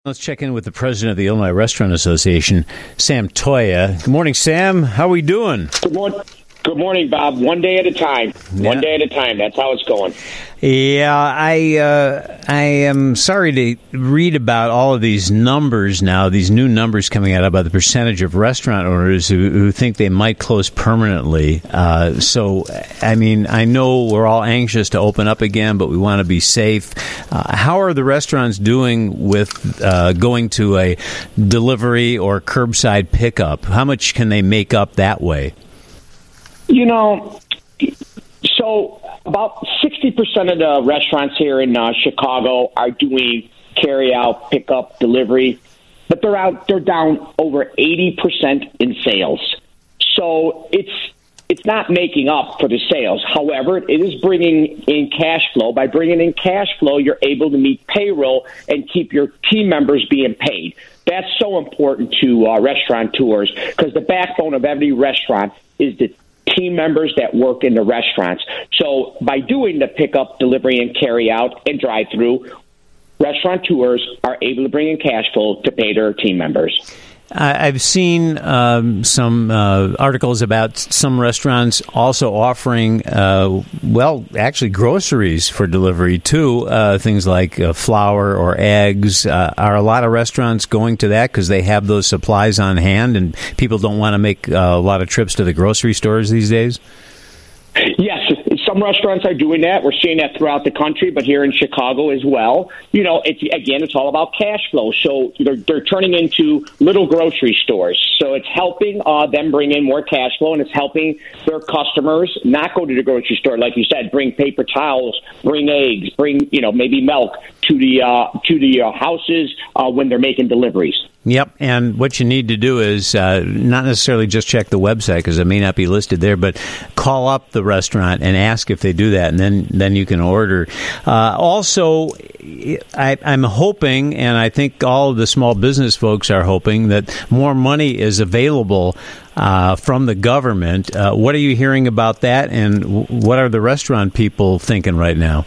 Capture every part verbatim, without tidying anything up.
Let's check in with the president of the Illinois Restaurant Association, Sam Toia. Good morning, Sam. How are we doing? Good morning. Good morning, Bob. One day at a time. Yeah. One day at a time. That's how it's going. Yeah, I uh, I am sorry to read about all of these numbers now, these new numbers coming out about the percentage of restaurant owners who, who think they might close permanently. Uh, so, I mean, I know we're all anxious to open up again, but we want to be safe. Uh, how are the restaurants doing with uh, going to a delivery or curbside pickup? How much can they make up that way? You know, so about sixty percent of the restaurants here in uh, Chicago are doing carry-out, pickup, delivery, but they're out. They're down over eighty percent in sales. So it's it's not making up for the sales. However, it is bringing in cash flow. By bringing in cash flow, you're able to meet payroll and keep your team members being paid. That's so important to uh, restaurateurs because the backbone of every restaurant is the team members that work in the restaurants. So by doing the pickup, delivery, and carry out and drive through, restaurateurs are able to bring in cash flow to pay their team members. I've seen um, some uh, articles about some restaurants also offering, uh, well, actually groceries for delivery too, uh, things like uh, flour or eggs. Uh, are a lot of restaurants going to that because they have those supplies on hand and people don't want to make uh, a lot of trips to the grocery stores these days? Yes, some restaurants are doing that. We're seeing that throughout the country, but here in Chicago as well. You know, it's, again, it's all about cash flow. So they're, they're turning into little grocery stores. So it's helping uh, them bring in more cash flow, and it's helping their customers not go to the grocery store, like you said, bring paper towels, bring eggs, bring, you know, maybe milk to the uh, to the uh, houses uh, when they're making deliveries. Yep, and what you need to do is uh, not necessarily just check the website because it may not be listed there, but call up the restaurant and ask if they do that, and then, then you can order. Uh, also, I, I'm hoping, and I think all of the small business folks are hoping, that more money is available uh, from the government. Uh, what are you hearing about that, and what are the restaurant people thinking right now?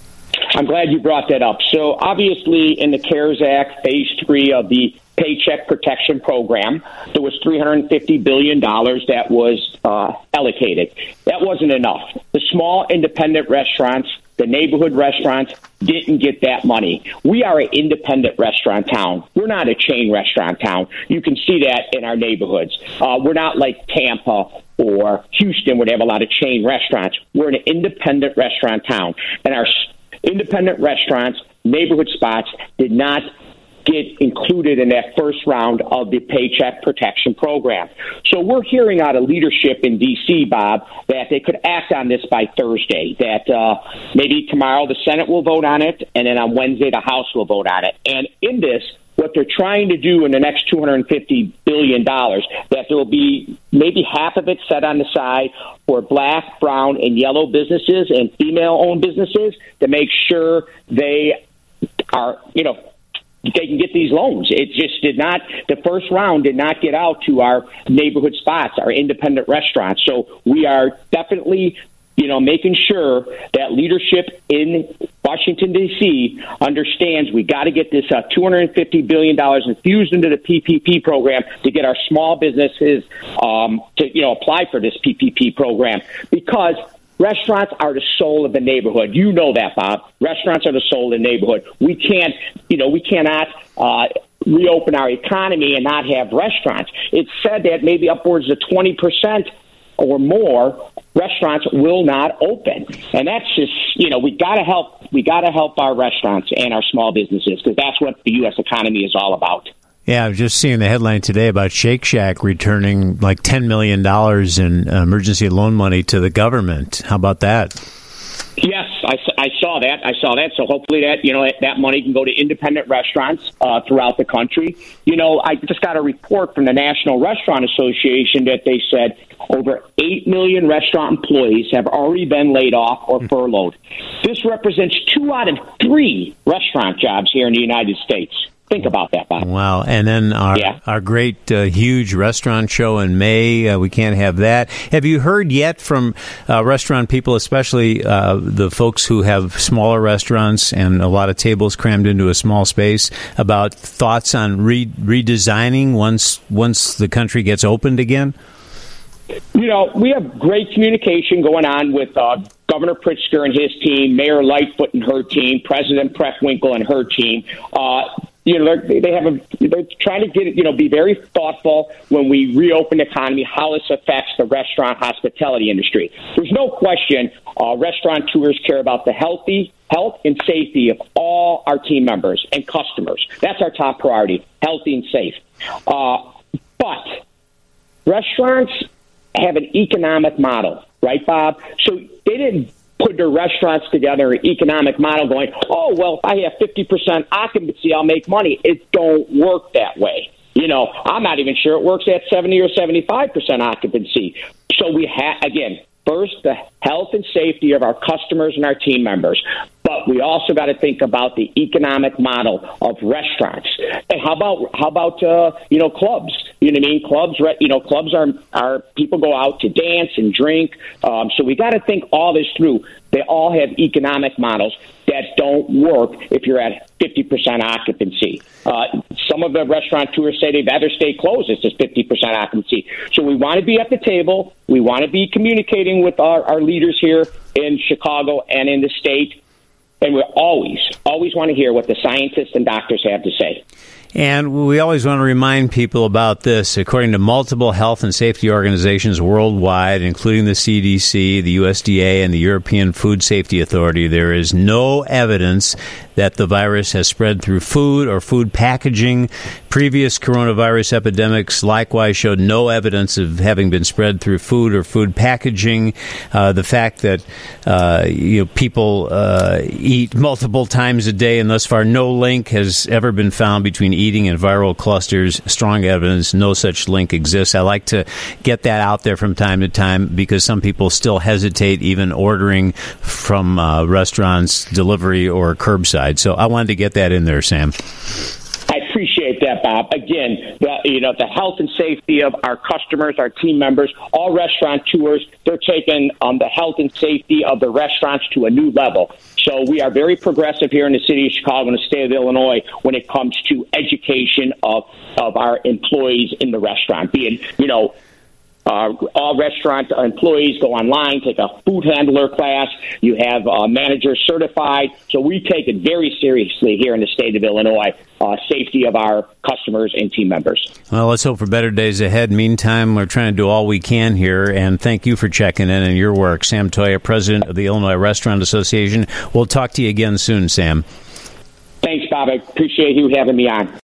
I'm glad you brought that up. So obviously in the CARES Act, phase three of the Paycheck Protection Program, there was three hundred fifty billion dollars that was uh, allocated. That wasn't enough. The small independent restaurants, the neighborhood restaurants didn't get that money. We are an independent restaurant town. We're not a chain restaurant town. You can see that in our neighborhoods. Uh, we're not like Tampa or Houston where they have a lot of chain restaurants. We're an independent restaurant town. And our independent restaurants, neighborhood spots did not get included in that first round of the Paycheck Protection Program. So we're hearing out of leadership in D C, Bob, that they could act on this by Thursday, that uh, maybe tomorrow the Senate will vote on it, and then on Wednesday the House will vote on it. And in this, what they're trying to do in the next two hundred fifty billion dollars, that there will be maybe half of it set on the side for black, brown, and yellow businesses and female-owned businesses to make sure they are, you know, they can get these loans. It just did not, the first round did not get out to our neighborhood spots, our independent restaurants. So we are definitely, you know, making sure that leadership in Washington, D C understands we got to get this uh, two hundred fifty billion dollars infused into the P P P program to get our small businesses um, to, you know, apply for this P P P program, because restaurants are the soul of the neighborhood. You know that, Bob. Restaurants are the soul of the neighborhood. We can't, you know, we cannot uh, reopen our economy and not have restaurants. It's said that maybe upwards of twenty percent or more restaurants will not open. And that's just, you know, we got to help, we got to help our restaurants and our small businesses, because that's what the U S economy is all about. Yeah, I was just seeing the headline today about Shake Shack returning like ten million dollars in emergency loan money to the government. How about that? Yes, I, I saw that. I saw that. So hopefully that, you know, that money can go to independent restaurants uh, throughout the country. You know, I just got a report from the National Restaurant Association that they said over eight million restaurant employees have already been laid off or furloughed. This represents two out of three restaurant jobs here in the United States. Think about that, Bob. Wow. And then our yeah. our great, uh, huge restaurant show in May. Uh, we can't have that. Have you heard yet from uh, restaurant people, especially uh, the folks who have smaller restaurants and a lot of tables crammed into a small space, about thoughts on re- redesigning once once the country gets opened again? You know, we have great communication going on with uh, Governor Pritzker and his team, Mayor Lightfoot and her team, President Preckwinkle and her team. Uh, you know, they have a, they're trying to get it, you know, be very thoughtful when we reopen the economy, how this affects the restaurant hospitality industry. There's no question uh, restaurateurs care about the healthy health and safety of all our team members and customers. That's our top priority, healthy and safe. Uh, but restaurants have an economic model, right, Bob? So they didn't put their restaurants together, an economic model going, oh, well, if I have fifty percent occupancy, I'll make money. It don't work that way. You know, I'm not even sure it works at seventy or seventy-five percent occupancy. So we have, again, first, the health and safety of our customers and our team members. But we also got to think about the economic model of restaurants. And how about how about uh, you know clubs? You know what I mean? Clubs, you know, clubs are are people go out to dance and drink. Um, so we got to think all this through. They all have economic models that don't work if you're at fifty percent occupancy. Uh, some of the restaurateurs say they'd rather stay closed. It's just fifty percent occupancy. So we want to be at the table. We want to be communicating with our, our leaders here in Chicago and in the state. And we always, always want to hear what the scientists and doctors have to say. And we always want to remind people about this. According to multiple health and safety organizations worldwide, including the C D C, the U S D A, and the European Food Safety Authority, there is no evidence that the virus has spread through food or food packaging. Previous coronavirus epidemics likewise showed no evidence of having been spread through food or food packaging. Uh, the fact that uh, you know people uh, eat multiple times a day, and thus far no link has ever been found between eating and viral clusters. Strong evidence, no such link exists. I like to get that out there from time to time because some people still hesitate even ordering from uh, restaurants, delivery, or curbside. So I wanted to get that in there, Sam. I appreciate that, Bob. Again, the, you know, the health and safety of our customers, our team members, all restaurateurs, they're taking um, the health and safety of the restaurants to a new level. So we are very progressive here in the city of Chicago and the state of Illinois when it comes to education of, of our employees in the restaurant, being, you know, Uh, all restaurant employees go online, take a food handler class. You have uh, managers certified. So we take it very seriously here in the state of Illinois, uh, safety of our customers and team members. Well, let's hope for better days ahead. Meantime, we're trying to do all we can here, and thank you for checking in and your work. Sam Toia, president of the Illinois Restaurant Association. We'll talk to you again soon, Sam. Thanks, Bob. I appreciate you having me on.